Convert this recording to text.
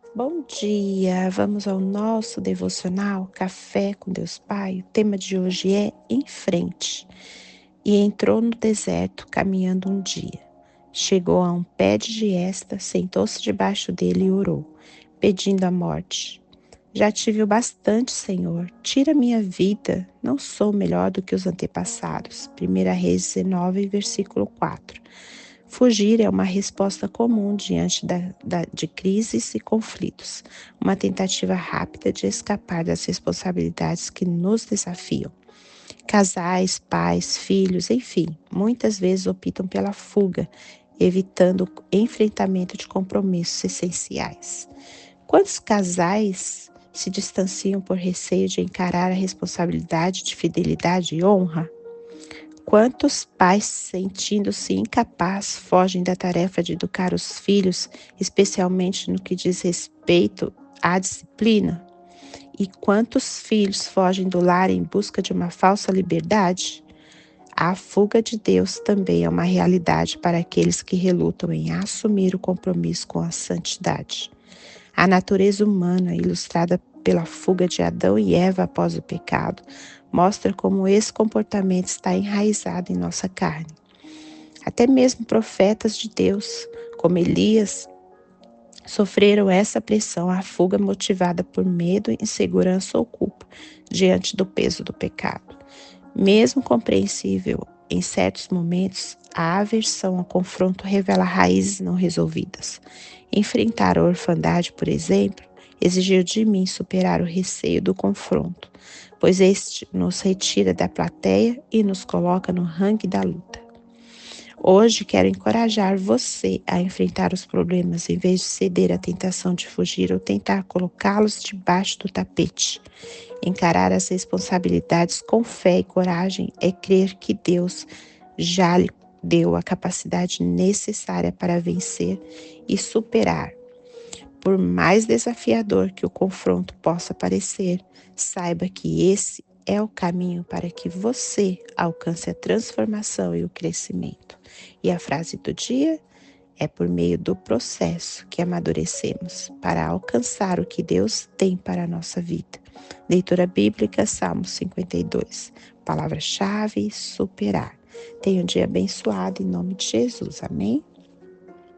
Bom dia, vamos ao nosso devocional Café com Deus Pai. O tema de hoje é Em Frente. E entrou no deserto caminhando um dia. Chegou a um pé de giesta, sentou-se debaixo dele e orou, pedindo a morte. Já tive o bastante, Senhor, tira minha vida, não sou melhor do que os antepassados. 1 Reis 19, versículo 4. Fugir é uma resposta comum diante de crises e conflitos, uma tentativa rápida de escapar das responsabilidades que nos desafiam. Casais, pais, filhos, enfim, muitas vezes optam pela fuga, evitando o enfrentamento de compromissos essenciais. Quantos casais se distanciam por receio de encarar a responsabilidade de fidelidade e honra? Quantos pais, sentindo-se incapazes, fogem da tarefa de educar os filhos, especialmente no que diz respeito à disciplina? E quantos filhos fogem do lar em busca de uma falsa liberdade? A fuga de Deus também é uma realidade para aqueles que relutam em assumir o compromisso com a santidade. A natureza humana, ilustrada pela fuga de Adão e Eva após o pecado, mostra como esse comportamento está enraizado em nossa carne. Até mesmo profetas de Deus, como Elias, sofreram essa pressão, a fuga motivada por medo, insegurança ou culpa diante do peso do pecado. Mesmo compreensível em certos momentos, a aversão ao confronto revela raízes não resolvidas. Enfrentar a orfandade, por exemplo, exigiu de mim superar o receio do confronto, pois este nos retira da plateia e nos coloca no rangue da luta. Hoje quero encorajar você a enfrentar os problemas em vez de ceder à tentação de fugir ou tentar colocá-los debaixo do tapete. Encarar as responsabilidades com fé e coragem é crer que Deus já lhe deu a capacidade necessária para vencer e superar. Por mais desafiador que o confronto possa parecer, saiba que esse é o caminho para que você alcance a transformação e o crescimento. E a frase do dia é por meio do processo que amadurecemos para alcançar o que Deus tem para a nossa vida. Leitura bíblica, Salmo 52. Palavra-chave, superar. Tenha um dia abençoado em nome de Jesus. Amém?